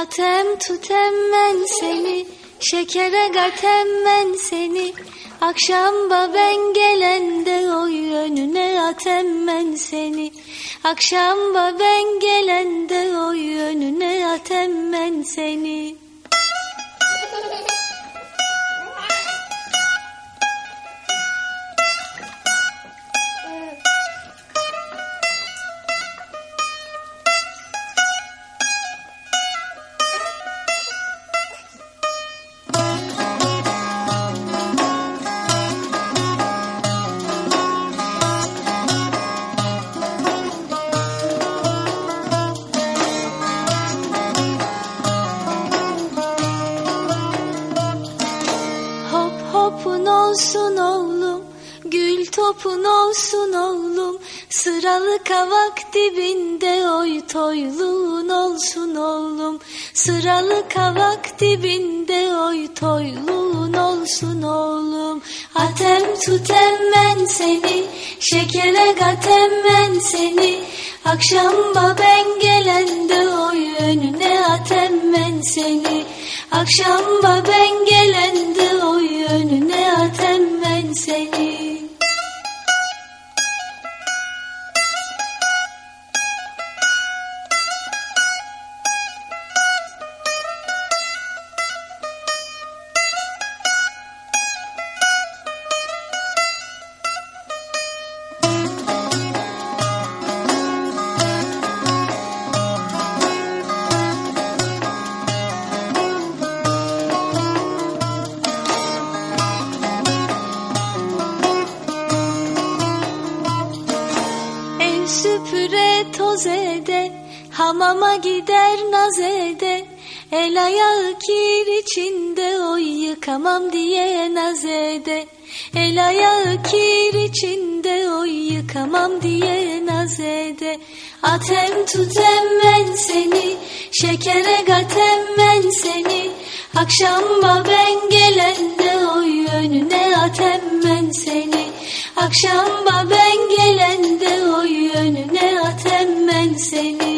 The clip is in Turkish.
Atem tutem men seni, şekere gatem men seni. Akşamba ben gelende oy önüne atem men seni. Akşamba ben gelende oy önüne atem men seni. Topun olsun oğlum, gül topun olsun oğlum. Sıralı kavak dibinde oy toyluğun olsun oğlum. Sıralı kavak dibinde oy toyluğun olsun oğlum. Atem tutem men seni, şekere gatem men seni. Akşamba ben gelende oy önüne atem men seni. Akşamba ben gelende oy önüne atem men seni. Süpüre toz ede, hamama gider naz ede. El ayağı kir içinde oy yıkamam diye naz ede. El ayağı kir içinde oy yıkamam diye naz ede. Atem tutem men seni, şekere gatem men seni. Akşamba ben gelende oy önüne atem men seni. Akşamba ben gelende oy önüne atem men seni.